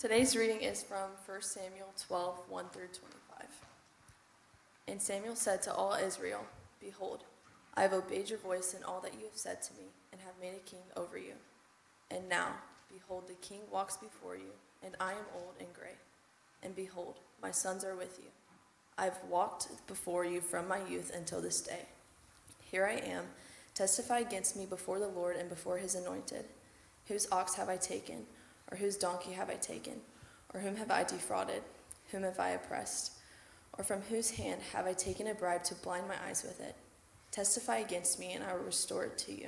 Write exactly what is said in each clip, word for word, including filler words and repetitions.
Today's reading is from First Samuel twelve, one through twenty-five. And Samuel said to all Israel, "Behold, I have obeyed your voice in all that you have said to me, and have made a king over you. And now, behold, the king walks before you, and I am old and gray. And behold, my sons are with you. I have walked before you from my youth until this day. Here I am, testify against me before the Lord and before his anointed. Whose ox have I taken? Or whose donkey have I taken? Or whom have I defrauded? Whom have I oppressed? Or from whose hand have I taken a bribe to blind my eyes with it? Testify against me, and I will restore it to you."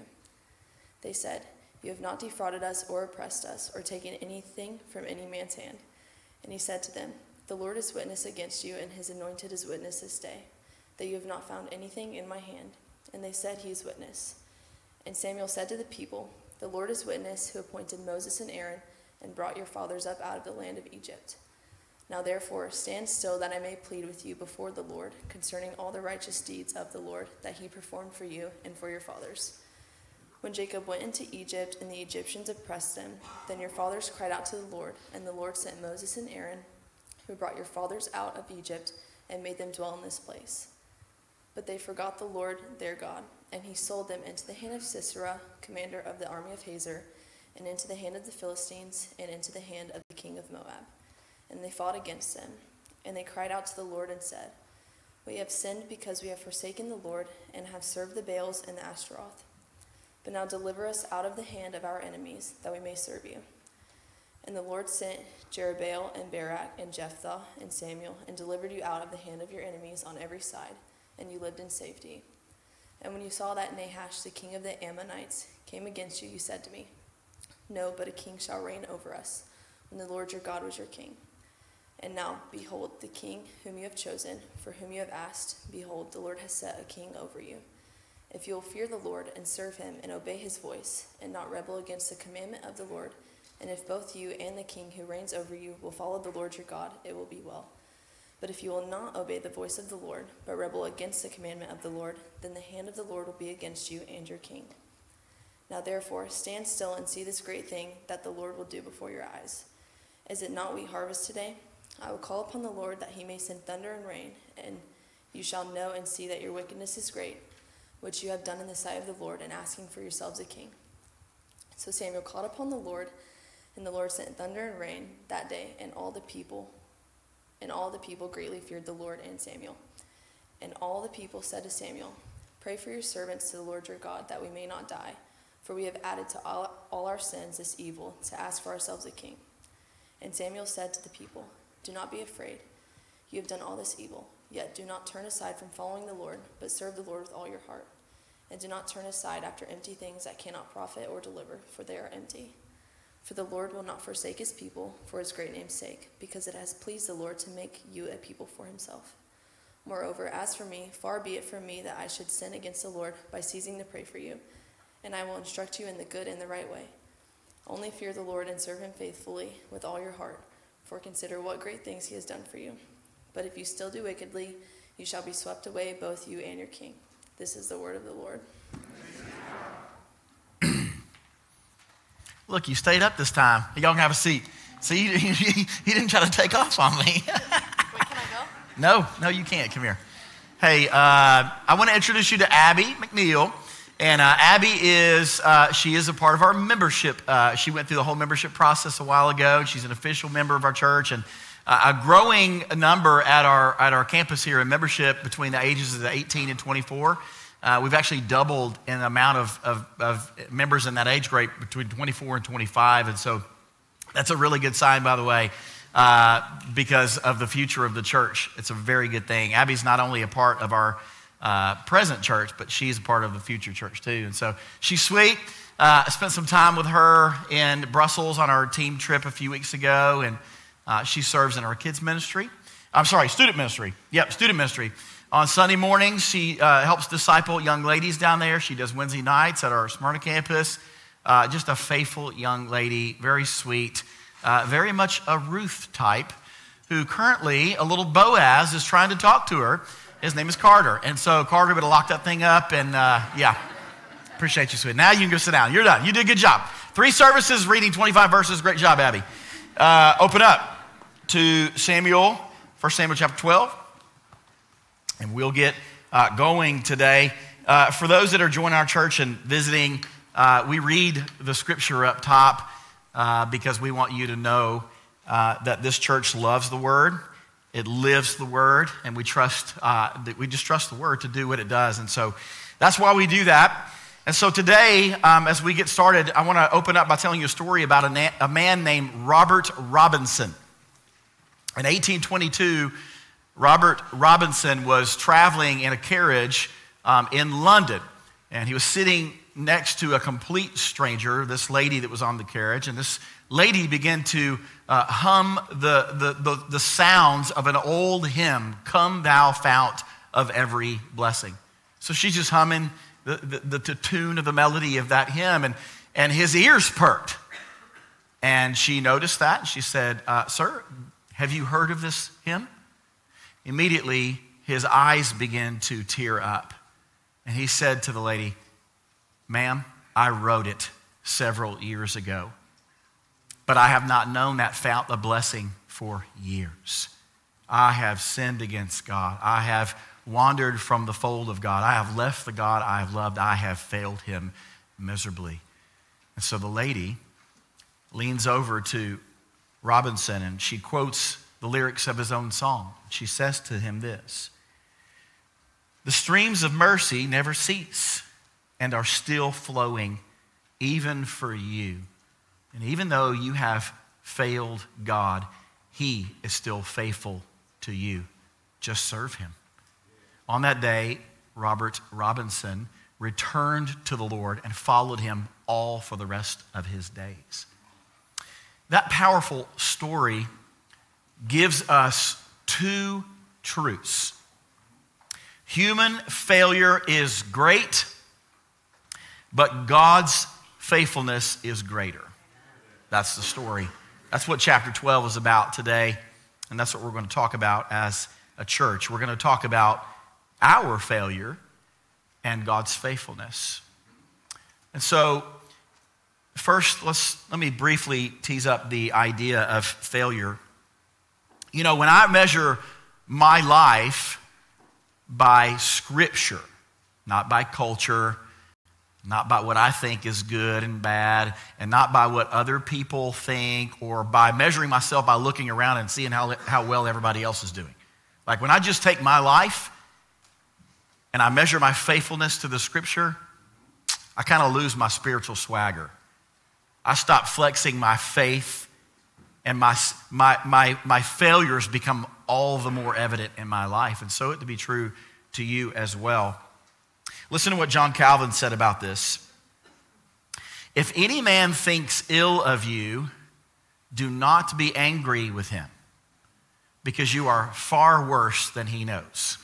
They said, "You have not defrauded us or oppressed us, or taken anything from any man's hand." And he said to them, "The Lord is witness against you, and his anointed is witness this day, that you have not found anything in my hand." And they said, "He is witness." And Samuel said to the people, "The Lord is witness, who appointed Moses and Aaron, and brought your fathers up out of the land of Egypt. Now therefore stand still, that I may plead with you before the Lord concerning all the righteous deeds of the Lord that he performed for you and for your fathers. When Jacob went into Egypt and the Egyptians oppressed them, then your fathers cried out to the Lord, and the Lord sent Moses and Aaron, who brought your fathers out of Egypt and made them dwell in this place. But they forgot the Lord their God, and he sold them into the hand of Sisera, commander of the army of Hazor, and into the hand of the Philistines, and into the hand of the king of Moab. And they fought against them. And they cried out to the Lord and said, 'We have sinned because we have forsaken the Lord, and have served the Baals and the Ashtaroth. But now deliver us out of the hand of our enemies, that we may serve you.' And the Lord sent Jerubbaal and Barak and Jephthah and Samuel, and delivered you out of the hand of your enemies on every side, and you lived in safety. And when you saw that Nahash, the king of the Ammonites, came against you, you said to me, 'No, but a king shall reign over us, when the Lord your God was your king.' And now, behold, the king whom you have chosen, for whom you have asked, behold, the Lord has set a king over you. If you will fear the Lord and serve him and obey his voice, and not rebel against the commandment of the Lord, and if both you and the king who reigns over you will follow the Lord your God, it will be well. But if you will not obey the voice of the Lord, but rebel against the commandment of the Lord, then the hand of the Lord will be against you and your king. Now therefore, stand still and see this great thing that the Lord will do before your eyes. Is it not wheat harvest today? I will call upon the Lord that he may send thunder and rain, and you shall know and see that your wickedness is great, which you have done in the sight of the Lord, in asking for yourselves a king." So Samuel called upon the Lord, and the Lord sent thunder and rain that day, and all the people, and all the people greatly feared the Lord and Samuel. And all the people said to Samuel, "Pray for your servants to the Lord your God, that we may not die. For we have added to all, all our sins this evil, to ask for ourselves a king." And Samuel said to the people, "Do not be afraid. You have done all this evil. Yet do not turn aside from following the Lord, but serve the Lord with all your heart. And do not turn aside after empty things that cannot profit or deliver, for they are empty. For the Lord will not forsake his people for his great name's sake, because it has pleased the Lord to make you a people for himself. Moreover, as for me, far be it from me that I should sin against the Lord by ceasing to pray for you. And I will instruct you in the good and the right way. Only fear the Lord and serve him faithfully with all your heart, for consider what great things he has done for you. But if you still do wickedly, you shall be swept away, both you and your king." This is the word of the Lord. Look, you stayed up this time. Y'all can have a seat. See, he, he, he didn't try to take off on me. Wait, can I go? No, no, you can't. Come here. Hey, uh, I want to introduce you to Abby McNeil. And uh, Abby is, uh, she is a part of our membership. Uh, she went through the whole membership process a while ago. She's an official member of our church, and uh, a growing number at our at our campus here in membership between the ages of eighteen and twenty-four. Uh, we've actually doubled in the amount of, of, of members in that age group between twenty-four and twenty-five. And so that's a really good sign, by the way, uh, because of the future of the church. It's a very good thing. Abby's not only a part of our Uh, present church, but she's a part of the future church too. And so she's sweet. Uh, I spent some time with her in Brussels on our team trip a few weeks ago, and uh, she serves in our kids ministry. I'm sorry, student ministry. Yep, student ministry. On Sunday mornings, she uh, helps disciple young ladies down there. She does Wednesday nights at our Smyrna campus. Uh, just a faithful young lady, very sweet, uh, very much a Ruth type, who currently, a little Boaz is trying to talk to her. His name is Carter. And so Carter better lock that thing up. And uh, yeah, appreciate you, sweet. Now you can go sit down. You're done. You did a good job. Three services, reading twenty-five verses. Great job, Abby. Uh, open up to Samuel, First Samuel chapter twelve, and we'll get uh, going today. Uh, for those that are joining our church and visiting, uh, we read the scripture up top uh, because we want you to know uh, that this church loves the Word, it lives the Word, and we trust uh, that we just trust the Word to do what it does, and so that's why we do that. And so today, um, as we get started, I want to open up by telling you a story about a, na- a man named Robert Robinson. In eighteen twenty-two, Robert Robinson was traveling in a carriage um, in London, and he was sitting next to a complete stranger, this lady that was on the carriage, and this lady began to uh, hum the, the, the, the sounds of an old hymn, "Come Thou Fount of Every Blessing." So she's just humming The, the, the tune of the melody of that hymn, and, and his ears perked. And she noticed that, and she said, uh, "Sir, have you heard of this hymn?" Immediately, his eyes began to tear up. And he said to the lady, "Ma'am, I wrote it several years ago, but I have not known that fount of blessing for years. I have sinned against God. I have wandered from the fold of God. I have left the God I have loved. I have failed him miserably." And so the lady leans over to Robinson and she quotes the lyrics of his own song. She says to him this: "The streams of mercy never cease and are still flowing even for you. And even though you have failed God, he is still faithful to you. Just serve him." On that day, Robert Robinson returned to the Lord and followed him all for the rest of his days. That powerful story gives us two truths. Human failure is great, but God's faithfulness is greater. That's the story. That's what chapter twelve is about today, and that's what we're going to talk about as a church. We're going to talk about our failure and God's faithfulness. And so, first, let's let me briefly tease up the idea of failure. You know, when I measure my life by Scripture, not by culture, not by what I think is good and bad, and not by what other people think, or by measuring myself by looking around and seeing how, how well everybody else is doing. Like when I just take my life and I measure my faithfulness to the Scripture, I kind of lose my spiritual swagger. I stop flexing my faith, and my, my, my, my failures become all the more evident in my life. And so it to be true to you as well. Listen to what John Calvin said about this. "If any man thinks ill of you, do not be angry with him, because you are far worse than he knows."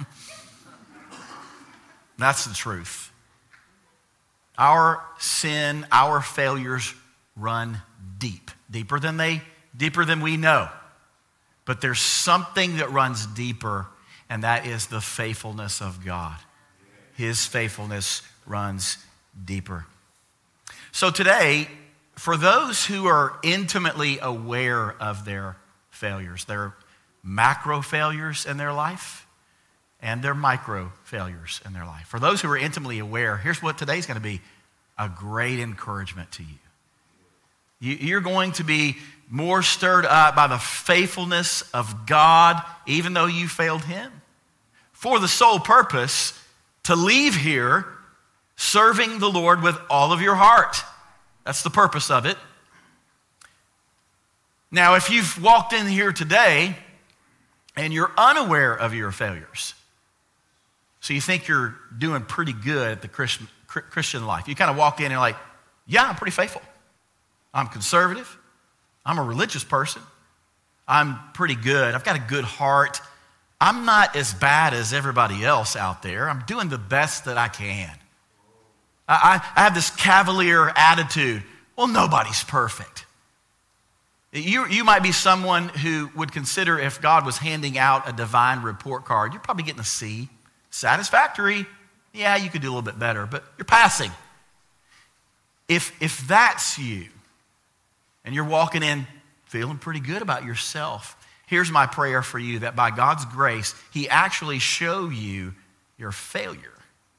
That's the truth. Our sin, our failures run deep, deeper than they, deeper than we know. But there's something that runs deeper, and that is the faithfulness of God. His faithfulness runs deeper. So today, for those who are intimately aware of their failures, their macro failures in their life, and their micro failures in their life. For those who are intimately aware, here's what today's going to be: a great encouragement to you. You're going to be more stirred up by the faithfulness of God, even though you failed him, for the sole purpose to leave here serving the Lord with all of your heart. That's the purpose of it. Now, if you've walked in here today and you're unaware of your failures, so you think you're doing pretty good at the Christian, Christian life. You kind of walk in and you're like, yeah, I'm pretty faithful. I'm conservative. I'm a religious person. I'm pretty good. I've got a good heart. I'm not as bad as everybody else out there. I'm doing the best that I can. I, I have this cavalier attitude. Well, nobody's perfect. You, you might be someone who would consider, if God was handing out a divine report card, you're probably getting a C. Satisfactory. Yeah, you could do a little bit better, but you're passing. If, if that's you, and you're walking in feeling pretty good about yourself. Here's my prayer for you, that by God's grace, he actually show you your failure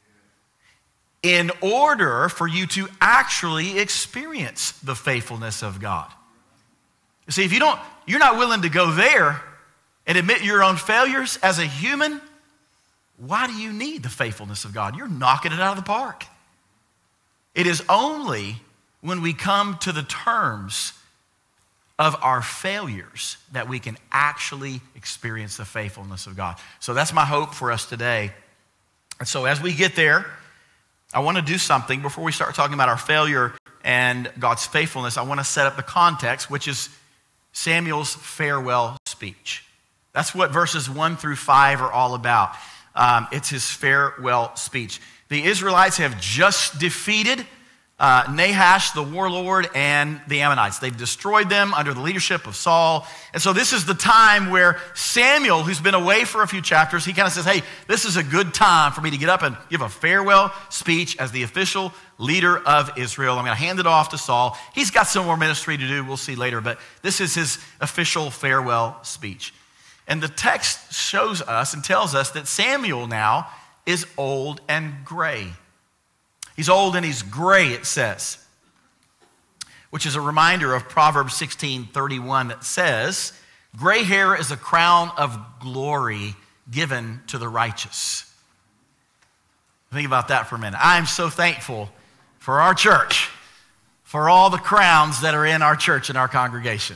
in order for you to actually experience the faithfulness of God. You see, if you don't, you're not willing to go there and admit your own failures as a human, why do you need the faithfulness of God? You're knocking it out of the park. It is only when we come to the terms of our failures that we can actually experience the faithfulness of God. So that's my hope for us today. And so as we get there, I want to do something before we start talking about our failure and God's faithfulness. I want to set up the context, which is Samuel's farewell speech. That's what verses one through five are all about. Um, it's his farewell speech. The Israelites have just defeated uh, Nahash, the warlord, and the Ammonites. They've destroyed them under the leadership of Saul. And so this is the time where Samuel, who's been away for a few chapters, he kind of says, hey, this is a good time for me to get up and give a farewell speech as the official leader of Israel. I'm going to hand it off to Saul. He's got some more ministry to do. We'll see later. But this is his official farewell speech. And the text shows us and tells us that Samuel now is old and gray. He's old and he's gray, it says, which is a reminder of Proverbs sixteen thirty-one that says, gray hair is a crown of glory given to the righteous. Think about that for a minute. I'm so thankful for our church, for all the crowns that are in our church and our congregation.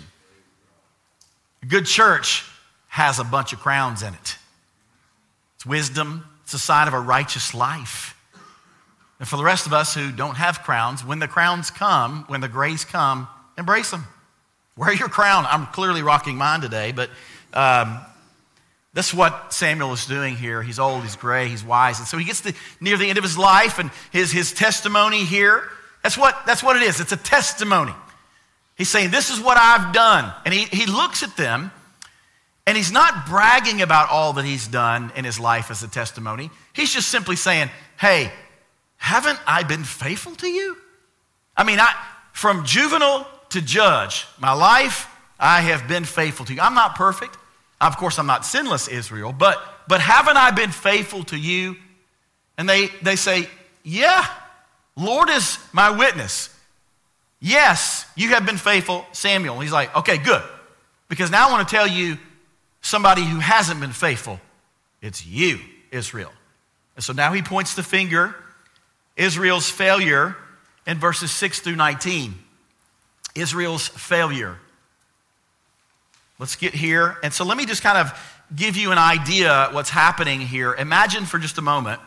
A good church has a bunch of crowns in it. It's wisdom. It's a sign of a righteous life. And for the rest of us who don't have crowns, when the crowns come, when the grays come, embrace them. Wear your crown. I'm clearly rocking mine today, but um, that's what Samuel is doing here. He's old, he's gray, he's wise. And so he gets to near the end of his life, and his, his testimony here, that's what, that's what it is. It's a testimony. He's saying, this is what I've done. And he, he looks at them, and he's not bragging about all that he's done in his life as a testimony. He's just simply saying, hey, haven't I been faithful to you? I mean, I, from juvenile to judge, my life, I have been faithful to you. I'm not perfect. Of course, I'm not sinless, Israel, but, but haven't I been faithful to you? And they, they say, yeah, Lord is my witness. Yes, you have been faithful, Samuel. He's like, okay, good. Because now I want to tell you somebody who hasn't been faithful. It's you, Israel. And so now he points the finger, Israel's failure, in verses six through nineteen. Israel's failure. Let's get here. And so let me just kind of give you an idea what's happening here. Imagine for just a moment,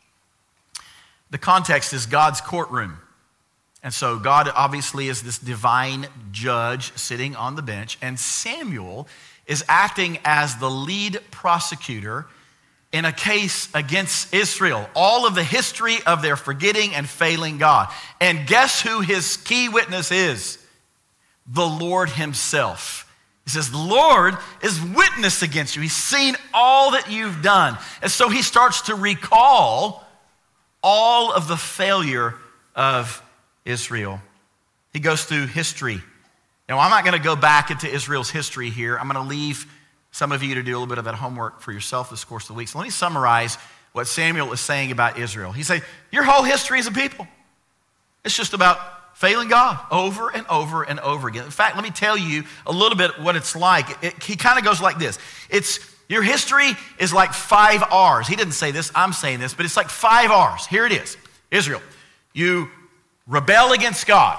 the context is God's courtroom. And so God obviously is this divine judge sitting on the bench, and Samuel is acting as the lead prosecutor in a case against Israel, all of the history of their forgetting and failing God. And guess who his key witness is? The Lord himself. He says, the Lord is witness against you. He's seen all that you've done. And so he starts to recall all of the failure of Israel. He goes through history. Now, I'm not going to go back into Israel's history here. I'm going to leave some of you to do a little bit of that homework for yourself this course of the week. So let me summarize what Samuel is saying about Israel. He's saying, your whole history as a people, it's just about failing God over and over and over again. In fact, let me tell you a little bit what it's like. It, it, he kind of goes like this. It's your history is like five R's. He didn't say this, I'm saying this, but it's like five R's. Here it is. Israel, you rebel against God.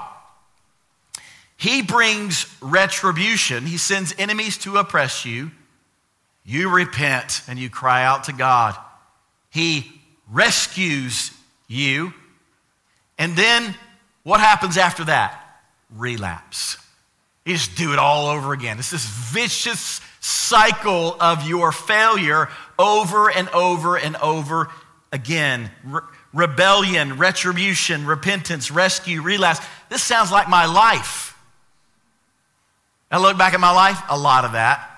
He brings retribution. He sends enemies to oppress you. You repent and you cry out to God. He rescues you. And then what happens after that? Relapse. You just do it all over again. It's this vicious cycle of your failure over and over and over again. Re- rebellion, retribution, repentance, rescue, relapse. This sounds like my life. I look back at my life, a lot of that.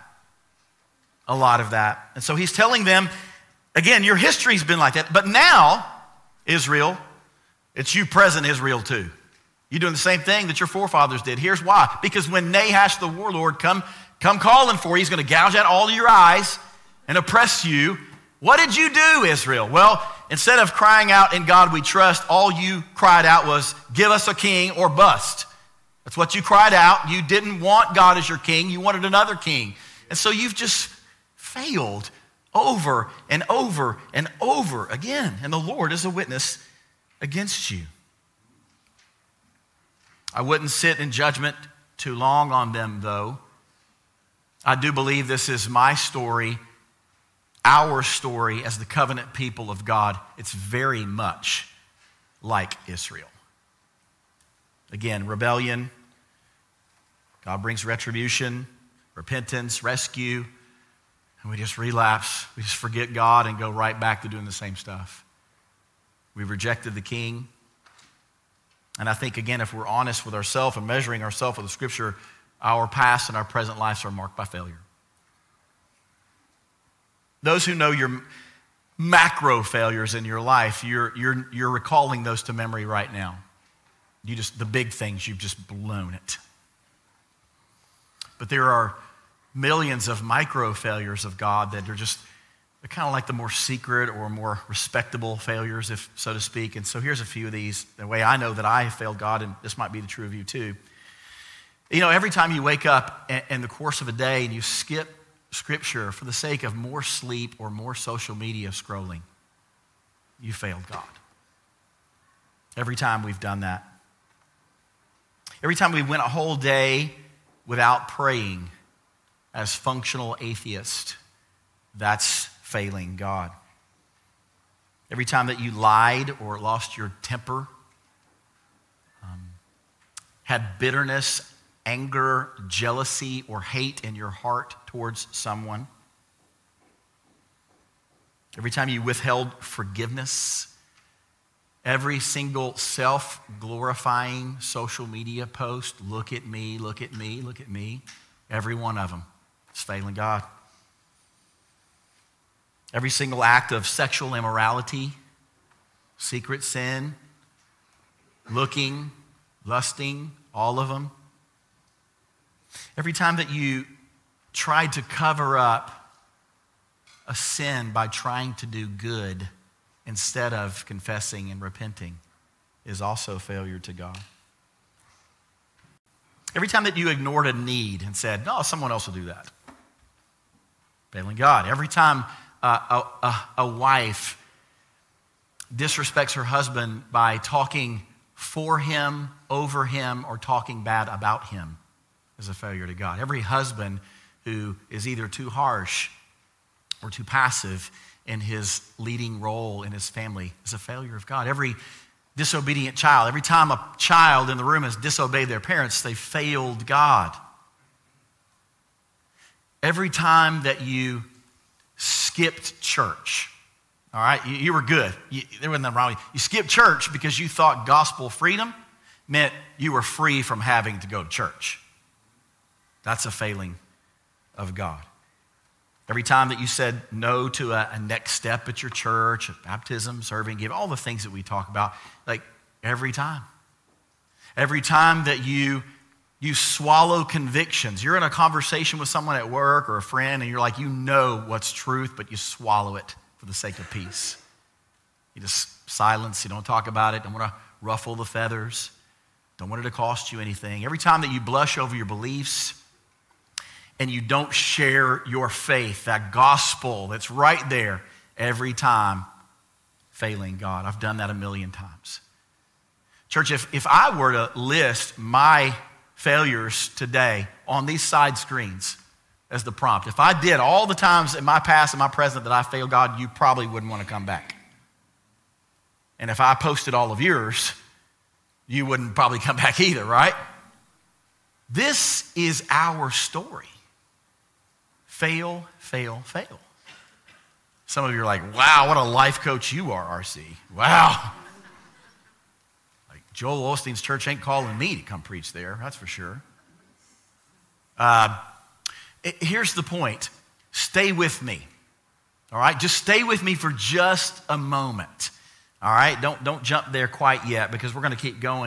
A lot of that. And so he's telling them, again, your history's been like that. But now, Israel, it's you present Israel too. You're doing the same thing that your forefathers did. Here's why. Because when Nahash the warlord come, come calling for you, he's going to gouge out all of your eyes and oppress you. What did you do, Israel? Well, instead of crying out, "In God we trust," all you cried out was, "Give us a king or bust." That's what you cried out. You didn't want God as your king. You wanted another king. And so you've just failed over and over and over again. And the Lord is a witness against you. I wouldn't sit in judgment too long on them, though. I do believe this is my story, our story as the covenant people of God. It's very much like Israel. Again, rebellion. God brings retribution, repentance, rescue, and we just relapse. We just forget God and go right back to doing the same stuff. We've rejected the king. And I think, again, if we're honest with ourselves and measuring ourselves with the Scripture, our past and our present lives are marked by failure. Those who know your macro failures in your life, you're, you're, you're recalling those to memory right now. You just, the big things, you've just blown it. But there are millions of micro failures of God that are just, they're kind of like the more secret or more respectable failures, if so to speak. And so here's a few of these, the way I know that I have failed God, and this might be the true of you too. You know, every time you wake up in the course of a day and you skip Scripture for the sake of more sleep or more social media scrolling, you failed God. Every time we've done that. Every time we went a whole day without praying as functional atheists, that's failing God. Every time that you lied or lost your temper, um, had bitterness, anger, jealousy, or hate in your heart towards someone. Every time you withheld forgiveness. Every single self-glorifying social media post, "Look at me, look at me, look at me." Every one of them is failing God. Every single act of sexual immorality, secret sin, looking, lusting, all of them. Every time that you tried to cover up a sin by trying to do good instead of confessing and repenting is also failure to God. Every time that you ignored a need and said, "No, someone else will do that," failing God. Every time uh, a, a, a wife disrespects her husband by talking for him, over him, or talking bad about him is a failure to God. Every husband who is either too harsh or too passive in his leading role in his family is a failure of God. Every disobedient child, every time a child in the room has disobeyed their parents, they failed God. Every time that you skipped church, all right, you, you were good. You, there wasn't nothing wrong with you. You skipped church because you thought gospel freedom meant you were free from having to go to church. That's a failing of God. Every time that you said no to a, a next step at your church, baptism, serving, give, all the things that we talk about, like every time. Every time that you, you swallow convictions. You're in a conversation with someone at work or a friend and you're like, you know what's truth, but you swallow it for the sake of peace. You just silence, you don't talk about it, don't want to ruffle the feathers, don't want it to cost you anything. Every time that you blush over your beliefs, and you don't share your faith, that gospel that's right there every time, failing God. I've done that a million times. Church, if, if I were to list my failures today on these side screens as the prompt, if I did all the times in my past and my present that I failed God, you probably wouldn't want to come back. And if I posted all of yours, you wouldn't probably come back either, right? This is our story. Fail, fail, fail. Some of you are like, wow, what a life coach you are, R C. Wow. Like Joel Osteen's church ain't calling me to come preach there, that's for sure. Uh, it, here's the point. Stay with me, all right? Just stay with me for just a moment, all right? Don't, don't jump there quite yet because we're going to keep going, and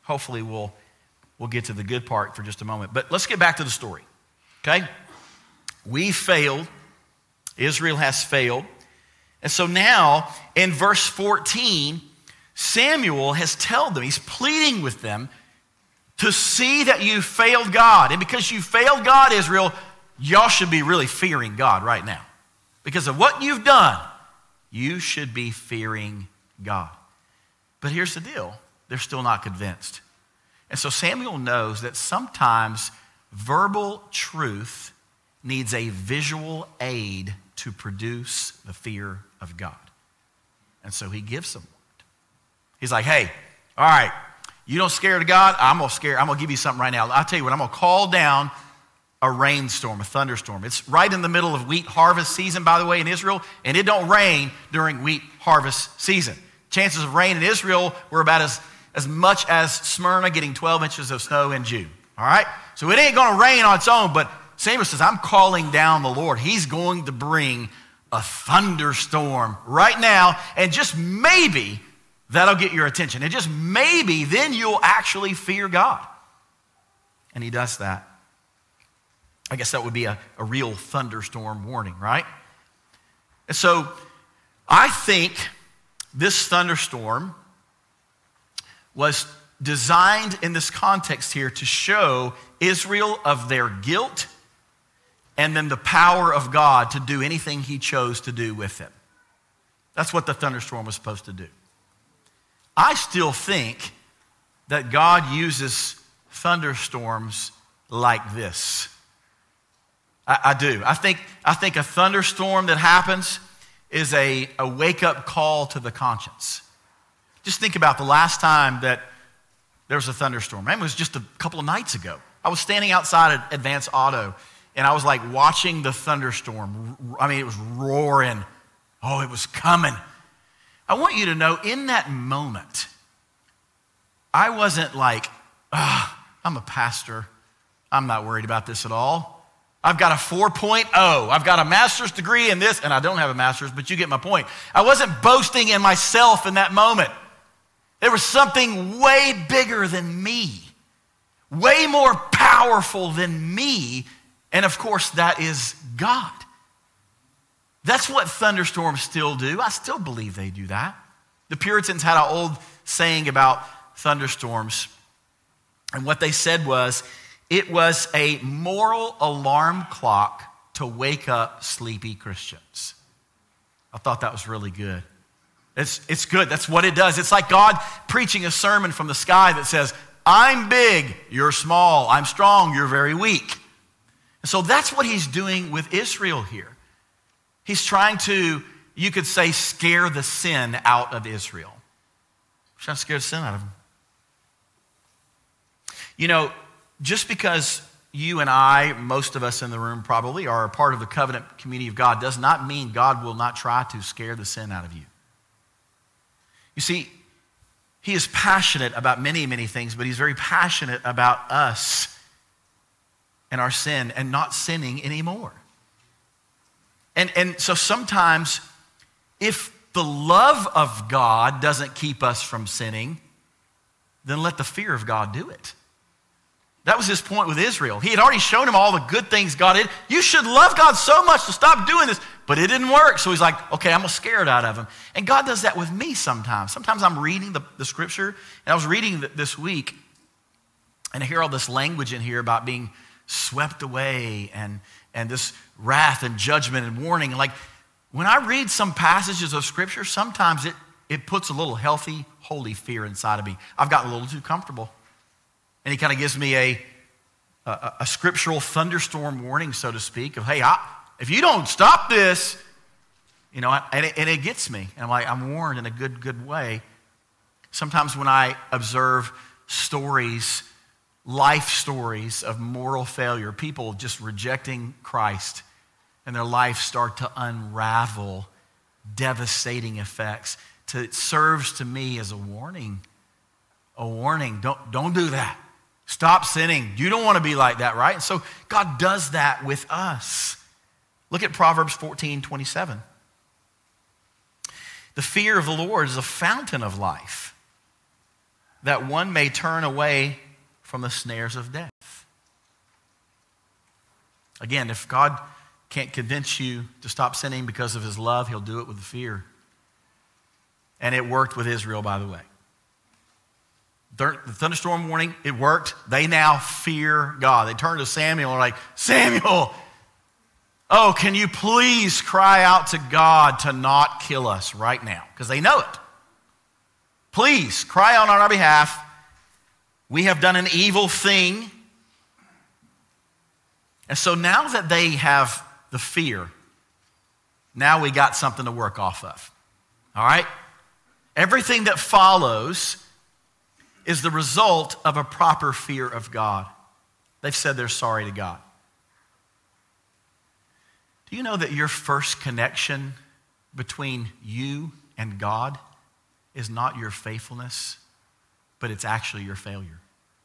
hopefully we'll, we'll get to the good part for just a moment. But let's get back to the story, okay? We failed. Israel has failed. And so now in verse fourteen, Samuel has told them, he's pleading with them to see that you failed God. And because you failed God, Israel, y'all should be really fearing God right now. Because of what you've done, you should be fearing God. But here's the deal. They're still not convinced. And so Samuel knows that sometimes verbal truth needs a visual aid to produce the fear of God. And so he gives them one. He's like, hey, all right, you don't scare to God? I'm gonna scare, I'm gonna give you something right now. I'll tell you what, I'm gonna call down a rainstorm, a thunderstorm. It's right in the middle of wheat harvest season, by the way, in Israel, and it don't rain during wheat harvest season. Chances of rain in Israel were about as, as much as Smyrna getting twelve inches of snow in June, all right? So it ain't gonna rain on its own, but Samuel says, I'm calling down the Lord. He's going to bring a thunderstorm right now, and just maybe that'll get your attention. And just maybe then you'll actually fear God. And he does that. I guess that would be a, a real thunderstorm warning, right? And so I think this thunderstorm was designed in this context here to show Israel of their guilt and then the power of God to do anything he chose to do with them. That's what the thunderstorm was supposed to do. I still think that God uses thunderstorms like this. I, I do. I think, I think a thunderstorm that happens is a, a wake-up call to the conscience. Just think about the last time that there was a thunderstorm. It was just a couple of nights ago. I was standing outside at Advance Auto, and I was like watching the thunderstorm. I mean, it was roaring. Oh, it was coming. I want you to know, in that moment, I wasn't like, ah, I'm a pastor. I'm not worried about this at all. I've got a four point oh. I've got a master's degree in this, and I don't have a master's, but you get my point. I wasn't boasting in myself in that moment. There was something way bigger than me, way more powerful than me, and of course, that is God. That's what thunderstorms still do. I still believe they do that. The Puritans had an old saying about thunderstorms, and what they said was, it was a moral alarm clock to wake up sleepy Christians. I thought that was really good. It's, it's good. That's what it does. It's like God preaching a sermon from the sky that says, I'm big, you're small. I'm strong, you're very weak. And so that's what he's doing with Israel here. He's trying to, you could say, scare the sin out of Israel. He's trying to scare the sin out of them. You know, just because you and I, most of us in the room probably, are a part of the covenant community of God does not mean God will not try to scare the sin out of you. You see, he is passionate about many, many things, but he's very passionate about us and our sin and not sinning anymore. And, and so sometimes if the love of God doesn't keep us from sinning, then let the fear of God do it. That was his point with Israel. He had already shown him all the good things God did. You should love God so much to stop doing this, but it didn't work. So he's like, okay, I'm gonna scare it out of him. And God does that with me sometimes. Sometimes I'm reading the, the scripture, and I was reading this week, and I hear all this language in here about being swept away and, and this wrath and judgment and warning. And like, when I read some passages of scripture, sometimes it, it puts a little healthy, holy fear inside of me. I've gotten a little too comfortable. And he kind of gives me a, a, a scriptural thunderstorm warning, so to speak, of, hey, I, if you don't stop this, you know, and it, and it gets me. And I'm like, I'm warned in a good, good way. Sometimes when I observe stories, life stories of moral failure, people just rejecting Christ, and their lives start to unravel devastating effects, to, it serves to me as a warning, a warning. Don't, don't do that. Stop sinning. You don't want to be like that, right? And so God does that with us. Look at Proverbs fourteen twenty-seven. The fear of the Lord is a fountain of life. that one may turn away from the snares of death. Again, if God can't convince you to stop sinning because of his love, he'll do it with fear. And it worked with Israel, by the way. The thunderstorm warning, it worked. They now fear God. They turn to Samuel and are like, Samuel, oh, can you please cry out to God to not kill us right now? Because they know it. Please cry out on our behalf. We have done an evil thing. And so now that they have the fear, now we got something to work off of. All right? Everything that follows is the result of a proper fear of God. They've said they're sorry to God. Do you know that your first connection between you and God is not your faithfulness, but it's actually your failure?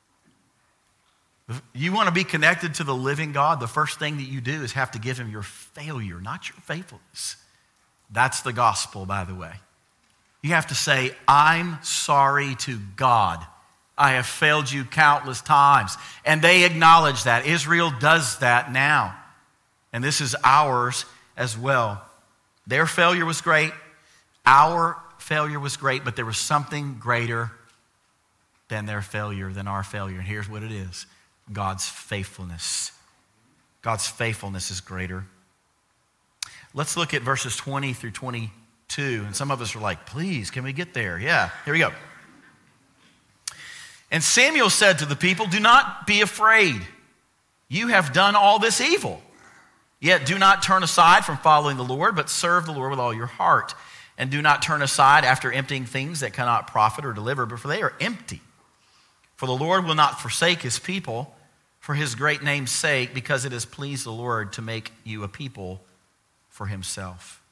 You want to be connected to the living God, the first thing that you do is have to give him your failure, not your faithfulness. That's the gospel, by the way. You have to say, I'm sorry to God. I have failed you countless times. And they acknowledge that. Israel does that now. And this is ours as well. Their failure was great. Our failure was great, but there was something greater than their failure, than our failure. And here's what it is. God's faithfulness. God's faithfulness is greater. Let's look at verses twenty through twenty-two. And some of us are like, please, can we get there? Yeah, here we go. And Samuel said to the people, do not be afraid. You have done all this evil. Yet do not turn aside from following the Lord, but serve the Lord with all your heart. And do not turn aside after emptying things that cannot profit or deliver, but for they are empty. For the Lord will not forsake his people for his great name's sake, because it has pleased the Lord to make you a people for himself.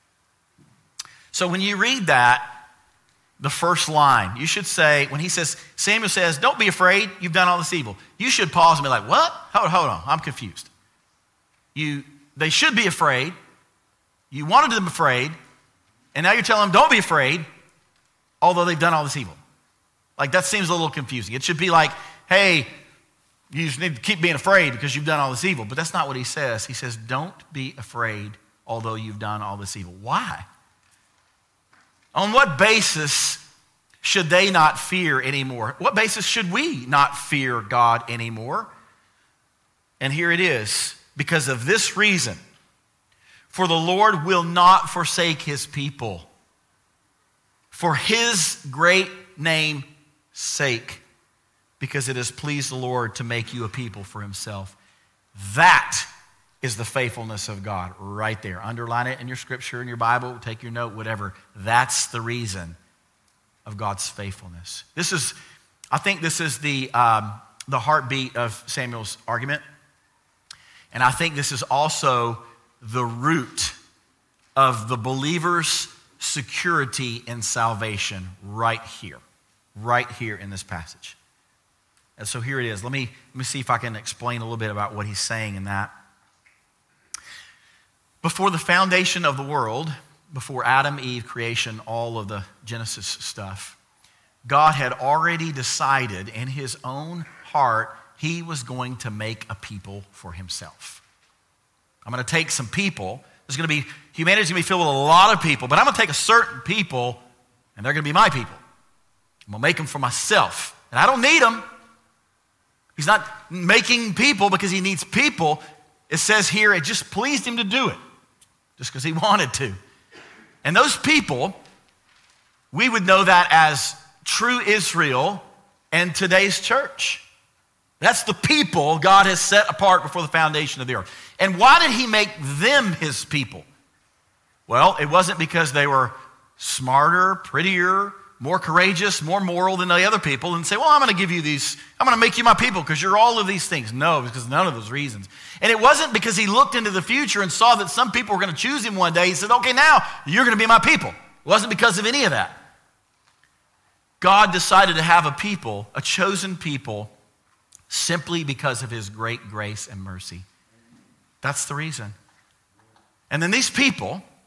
So when you read that, the first line, you should say, when he says, Samuel says, don't be afraid, you've done all this evil. You should pause and be like, what? Hold, hold on, I'm confused. You, they should be afraid. You wanted them afraid. And now you're telling them, don't be afraid, although they've done all this evil. Like, that seems a little confusing. It should be like, hey, you just need to keep being afraid because you've done all this evil. But that's not what he says. He says, don't be afraid, although you've done all this evil. Why? On what basis should they not fear anymore? What basis should we not fear God anymore? And here it is. Because of this reason, for the Lord will not forsake his people for his great name's sake, because it has pleased the Lord to make you a people for himself. That is the faithfulness of God right there. Underline it in your scripture, in your Bible, take your note, whatever. That's the reason of God's faithfulness. This is, I think this is the, um, the heartbeat of Samuel's argument. And I think this is also the root of the believer's security in salvation right here, right here in this passage. And so here it is. Let me, let me see if I can explain a little bit about what he's saying in that. Before the foundation of the world, before Adam, Eve, creation, all of the Genesis stuff, God had already decided in his own heart he was going to make a people for himself. I'm going to take some people. There's going to be, humanity's going to be filled with a lot of people, but I'm going to take a certain people, and they're going to be my people. I'm going to make them for myself. And I don't need them. He's not making people because he needs people. It says here, it just pleased him to do it, just because he wanted to. And those people, we would know that as true Israel and today's church. That's the people God has set apart before the foundation of the earth. And why did he make them his people? Well, it wasn't because they were smarter, prettier, more courageous, more moral than the other people and say, well, I'm going to give you these, I'm going to make you my people because you're all of these things. No, because none of those reasons. And it wasn't because he looked into the future and saw that some people were going to choose him one day. He said, okay, now you're going to be my people. It wasn't because of any of that. God decided to have a people, a chosen people, simply because of his great grace and mercy. That's the reason. And then these people,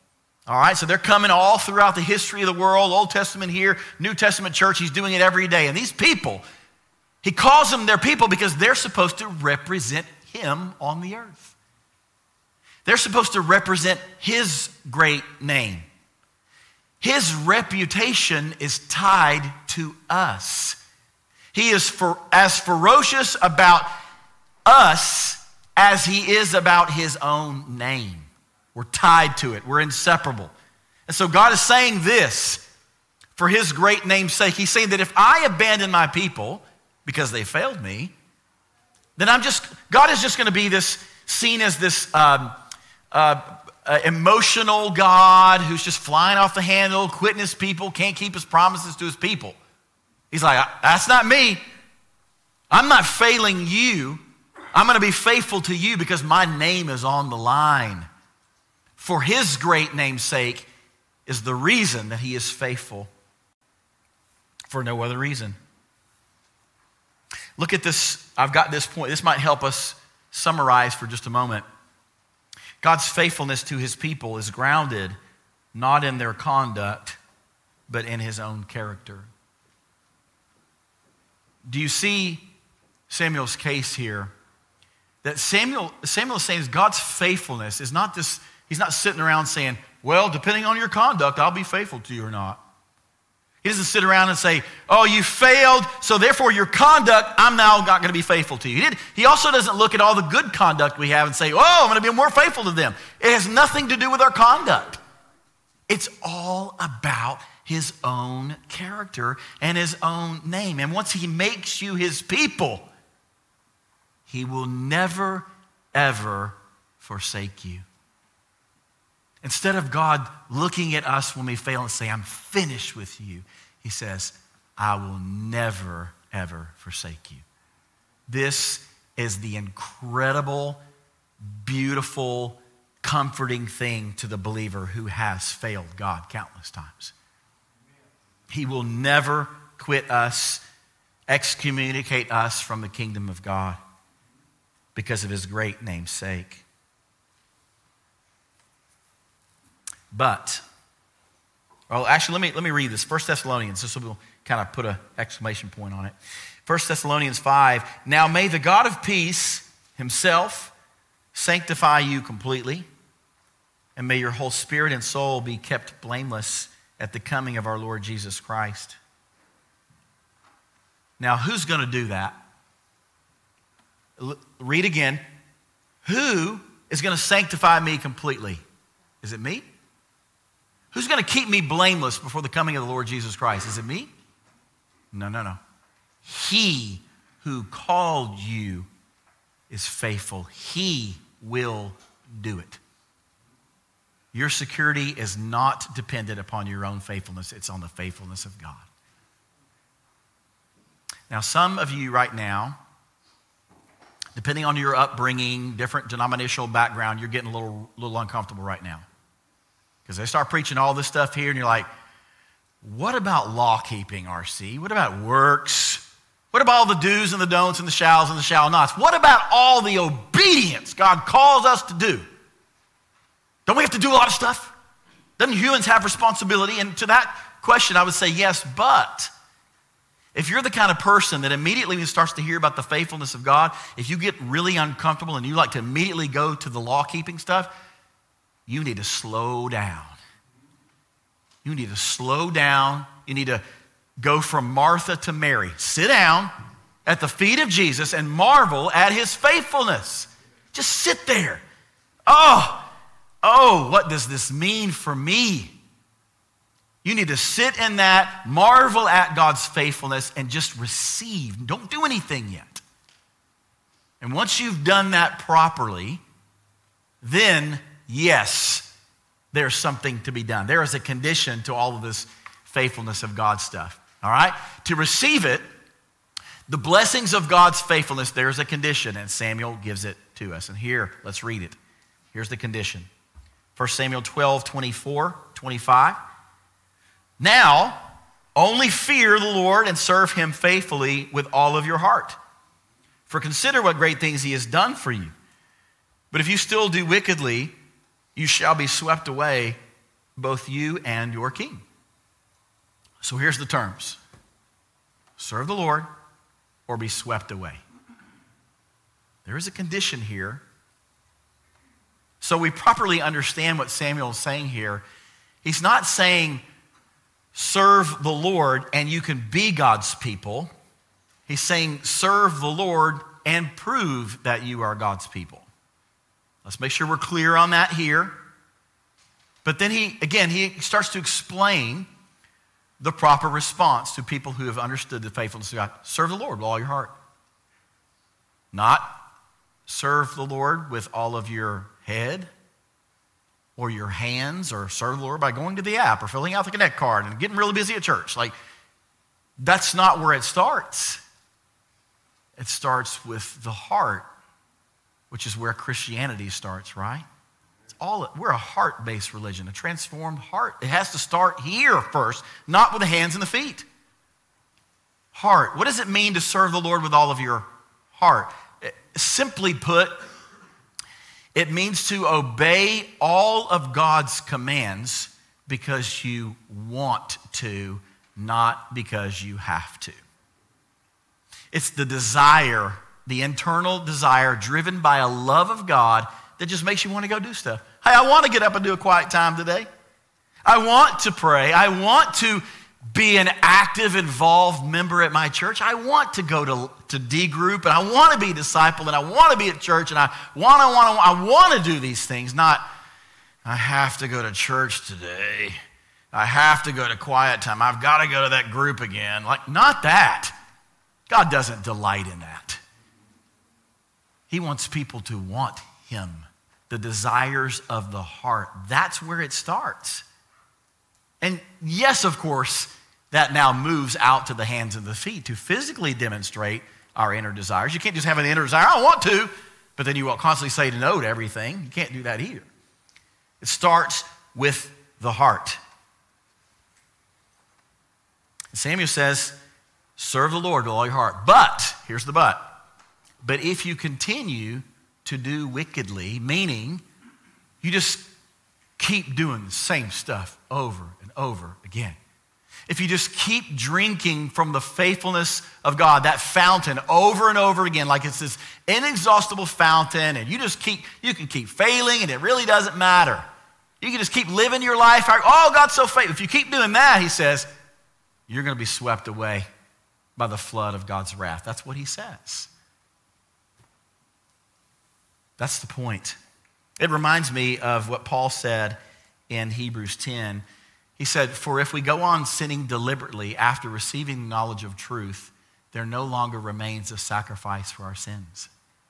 All right, so they're coming all throughout the history of the world, Old Testament here, New Testament church. He's doing it every day. And these people, he calls them their people because they're supposed to represent him on the earth. They're supposed to represent his great name. His reputation is tied to us. He is for, as ferocious about us as he is about his own name. We're tied to it. We're inseparable. And so God is saying this for his great name's sake. He's saying that if I abandon my people because they failed me, then I'm just, God is just going to be this, seen as this um, uh, uh, emotional God who's just flying off the handle, quitting his people, can't keep his promises to his people. He's like, that's not me. I'm not failing you. I'm going to be faithful to you because my name is on the line. For his great name's sake is the reason that he is faithful, for no other reason. Look at this. I've got this point. This might help us summarize for just a moment. God's faithfulness to his people is grounded not in their conduct, but in his own character. Do you see Samuel's case here? That Samuel, Samuel is saying God's faithfulness is not this, he's not sitting around saying, well, depending on your conduct, I'll be faithful to you or not. He doesn't sit around and say, oh, you failed, so therefore your conduct, I'm now not going to be faithful to you. He, did, he also doesn't look at all the good conduct we have and say, oh, I'm going to be more faithful to them. It has nothing to do with our conduct. It's all about his own character and his own name. And once he makes you his people, he will never, ever forsake you. Instead of God looking at us when we fail and say, I'm finished with you, he says, I will never, ever forsake you. This is the incredible, beautiful, comforting thing to the believer who has failed God countless times. He will never quit us, excommunicate us from the kingdom of God because of his great name's sake. But, well, actually, let me, let me read this. First Thessalonians, this will kind of put an exclamation point on it. First Thessalonians five, now may the God of peace himself sanctify you completely, and may your whole spirit and soul be kept blameless at the coming of our Lord Jesus Christ. Now, who's going to do that? L- read again. Who is going to sanctify me completely? Is it me? Who's going to keep me blameless before the coming of the Lord Jesus Christ? Is it me? No, no, no. He who called you is faithful. He will do it. Your security is not dependent upon your own faithfulness. It's on the faithfulness of God. Now, some of you right now, depending on your upbringing, different denominational background, you're getting a little, little uncomfortable right now. Because they start preaching all this stuff here, and you're like, what about law keeping, R C? What about works? What about all the do's and the don'ts and the shalls and the shall nots? What about all the obedience God calls us to do? Don't we have to do a lot of stuff? Doesn't humans have responsibility? And to that question, I would say yes, but if you're the kind of person that immediately when starts to hear about the faithfulness of God, if you get really uncomfortable and you like to immediately go to the law-keeping stuff, you need to slow down. You need to slow down. You need to go from Martha to Mary. Sit down at the feet of Jesus and marvel at his faithfulness. Just sit there. Oh, oh, what does this mean for me? You need to sit in that, marvel at God's faithfulness, and just receive. Don't do anything yet. And once you've done that properly, then yes, there's something to be done. There is a condition to all of this faithfulness of God stuff, all right? To receive it, the blessings of God's faithfulness, there's a condition, and Samuel gives it to us. And here, let's read it. Here's the condition. First Samuel twelve, twenty-four, twenty-five. Now, only fear the Lord and serve him faithfully with all of your heart. For consider what great things he has done for you. But if you still do wickedly, you shall be swept away both you and your king. So here's the terms. Serve the Lord or be swept away. There is a condition here. So we properly understand what Samuel is saying here. He's not saying serve the Lord and you can be God's people. He's saying serve the Lord and prove that you are God's people. Let's make sure we're clear on that here. But then he, again, he starts to explain the proper response to people who have understood the faithfulness of God. Serve the Lord with all your heart. Not serve the Lord with all of your head or your hands, or serve the Lord by going to the app or filling out the Connect card and getting really busy at church. Like, that's not where it starts. It starts with the heart, which is where Christianity starts, right? It's all, we're a heart-based religion, a transformed heart. It has to start here first, not with the hands and the feet. Heart. What does it mean to serve the Lord with all of your heart? Simply put, it means to obey all of God's commands because you want to, not because you have to. It's the desire, the internal desire driven by a love of God that just makes you want to go do stuff. Hey, I want to get up and do a quiet time today. I want to pray. I want to be an active, involved member at my church. I want to go to, to D group, and I want to be discipled, and I want to be at church, and I want to, want to, I want to do these things, not I have to go to church today. I have to go to quiet time. I've got to go to that group again. Like, not that. God doesn't delight in that. He wants people to want him, the desires of the heart. That's where it starts. And yes, of course, that now moves out to the hands and the feet to physically demonstrate our inner desires. You can't just have an inner desire, I want to, but then you will constantly say no to everything. You can't do that either. It starts with the heart. Samuel says, serve the Lord with all your heart. But, here's the but, but if you continue to do wickedly, meaning you just keep doing the same stuff over and over again. If you just keep drinking from the faithfulness of God, that fountain over and over again, like it's this inexhaustible fountain, and you just keep, you can keep failing and it really doesn't matter. You can just keep living your life. Oh, God's so faithful. If you keep doing that, he says, you're going to be swept away by the flood of God's wrath. That's what he says. That's the point. It reminds me of what Paul said in Hebrews ten. He said, for if we go on sinning deliberately after receiving knowledge of truth, there no longer remains a sacrifice for our sins.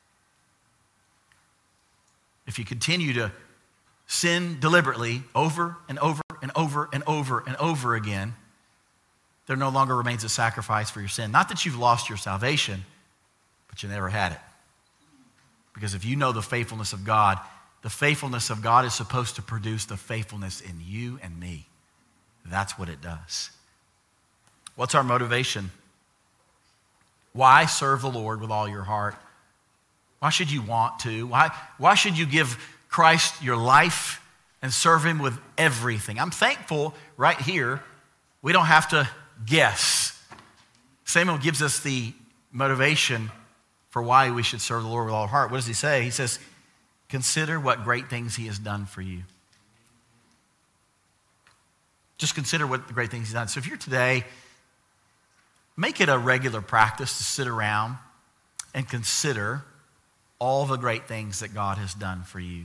If you continue to sin deliberately over and over and over and over and over again, there no longer remains a sacrifice for your sin. Not that you've lost your salvation, but you never had it. Because if you know the faithfulness of God, the faithfulness of God is supposed to produce the faithfulness in you and me. That's what it does. What's our motivation? Why serve the Lord with all your heart? Why should you want to? Why, why should you give Christ your life and serve him with everything? I'm thankful right here we don't have to guess. Samuel gives us the motivation for why we should serve the Lord with all our heart. What does he say? He says, consider what great things he has done for you. Just consider what the great things he's done. So if you're today, make it a regular practice to sit around and consider all the great things that God has done for you.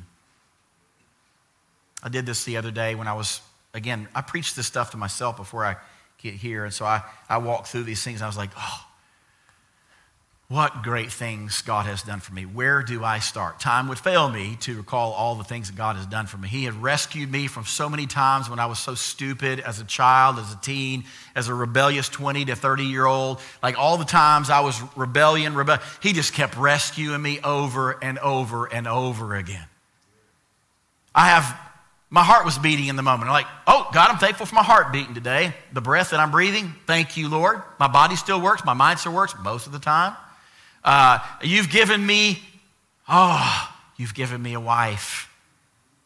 I did this the other day when I was, again, I preached this stuff to myself before I get here. And so I, I walked through these things. And I was like, oh, what great things God has done for me. Where do I start? Time would fail me to recall all the things that God has done for me. He had rescued me from so many times when I was so stupid as a child, as a teen, as a rebellious twenty to thirty year old. Like all the times I was rebellion, rebel. He just kept rescuing me over and over and over again. I have, my heart was beating in the moment. I'm like, oh, God, I'm thankful for my heart beating today. The breath that I'm breathing, thank you, Lord. My body still works. My mind still works most of the time. Uh, you've given me, oh, you've given me a wife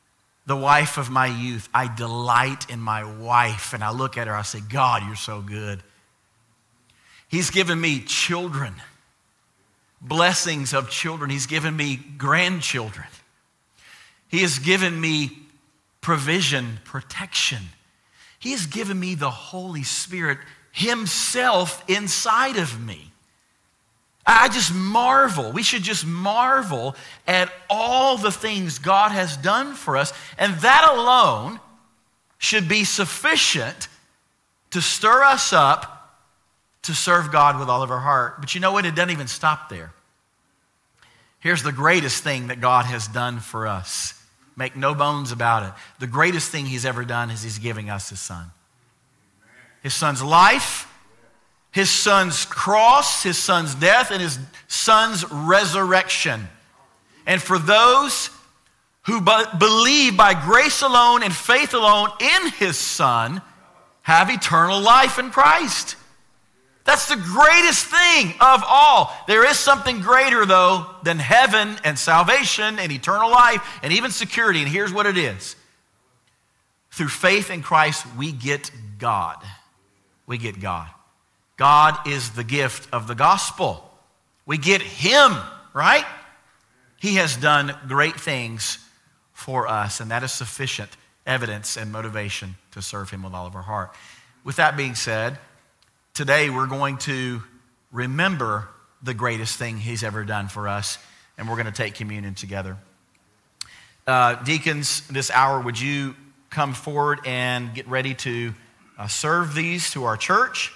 the wife of my youth. I delight in my wife. And I look at her, I say, God, you're so good. He's given me children, blessings of children. He's given me grandchildren. He has given me provision, protection. He has given me the Holy Spirit himself inside of me. I just marvel. We should just marvel at all the things God has done for us. And that alone should be sufficient to stir us up to serve God with all of our heart. But you know what? It doesn't even stop there. Here's the greatest thing that God has done for us. Make no bones about it. The greatest thing he's ever done is he's giving us his son. His son's life, his son's cross, his son's death, and his son's resurrection. And for those who be- believe by grace alone and faith alone in his son, have eternal life in Christ. That's the greatest thing of all. There is something greater, though, than heaven and salvation and eternal life and even security. And here's what it is. Through faith in Christ, we get God. We get God. God is the gift of the gospel. We get him, right? He has done great things for us, and that is sufficient evidence and motivation to serve him with all of our heart. With that being said, today we're going to remember the greatest thing he's ever done for us, and we're going to take communion together. Uh, deacons, this hour, would you come forward and get ready to uh, serve these to our church?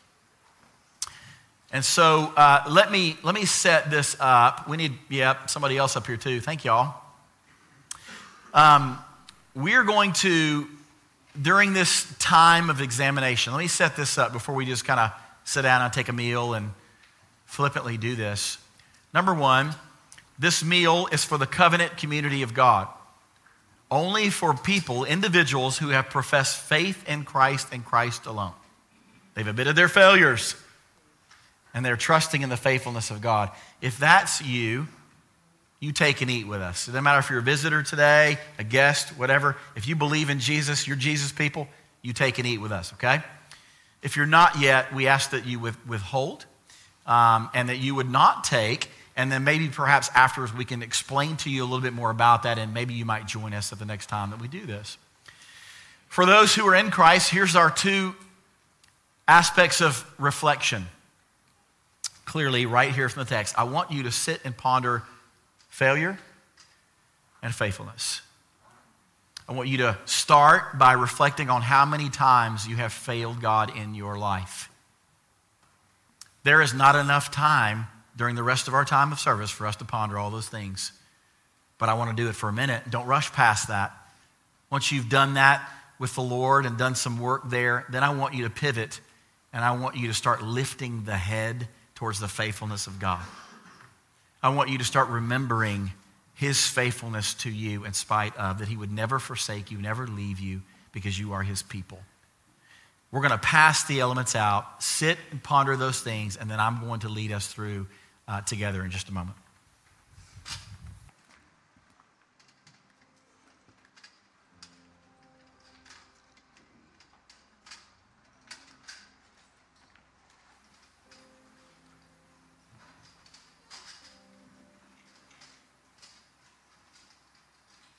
And so uh, let me let me set this up. We need, yeah, somebody else up here too. Thank y'all. Um, we're going to, during this time of examination, let me set this up before we just kind of sit down and take a meal and flippantly do this. Number one, this meal is for the covenant community of God. Only for people, individuals who have professed faith in Christ and Christ alone. They've admitted their failures and they're trusting in the faithfulness of God. If that's you, you take and eat with us. It doesn't matter if you're a visitor today, a guest, whatever. If you believe in Jesus, you're Jesus people, you take and eat with us, okay? If you're not yet, we ask that you withhold um, and that you would not take, and then maybe perhaps afterwards we can explain to you a little bit more about that, and maybe you might join us at the next time that we do this. For those who are in Christ, here's our two aspects of reflection. Clearly, right here from the text, I want you to sit and ponder failure and faithfulness. I want you to start by reflecting on how many times you have failed God in your life. There is not enough time during the rest of our time of service for us to ponder all those things. But I want to do it for a minute. Don't rush past that. Once you've done that with the Lord and done some work there, then I want you to pivot and I want you to start lifting the head towards the faithfulness of God. I want you to start remembering his faithfulness to you in spite of that he would never forsake you, never leave you because you are his people. We're going to pass the elements out, sit and ponder those things, and then I'm going to lead us through uh, together in just a moment.